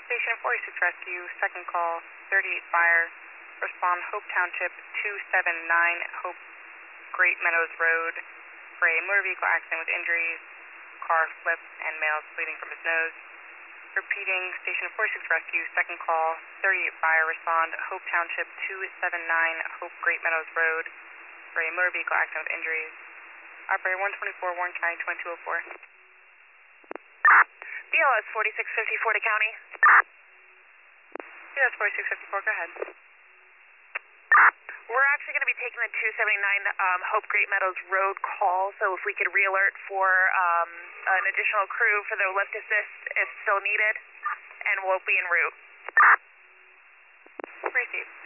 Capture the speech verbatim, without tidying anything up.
Station forty-six Rescue, second call, thirty-eight Fire. Respond Hope Township two seven nine Hope Great Meadows Road for a motor vehicle accident with injuries, car flipped and male bleeding from his nose. Repeating, Station forty-six Rescue, second call, thirty-eight Fire. Respond Hope Township two seven nine Hope Great Meadows Road for a motor vehicle accident with injuries. Operator one twenty-four, Warren County, twenty-two oh four. B L S forty-six fifty-four to County. B L S forty-six fifty-four, go ahead. We're actually going to be taking the two seventy-nine um, Hope Great Meadows Road call, so if we could re-alert for um, an additional crew for the lift assist if still needed, and we'll be en route. Receive.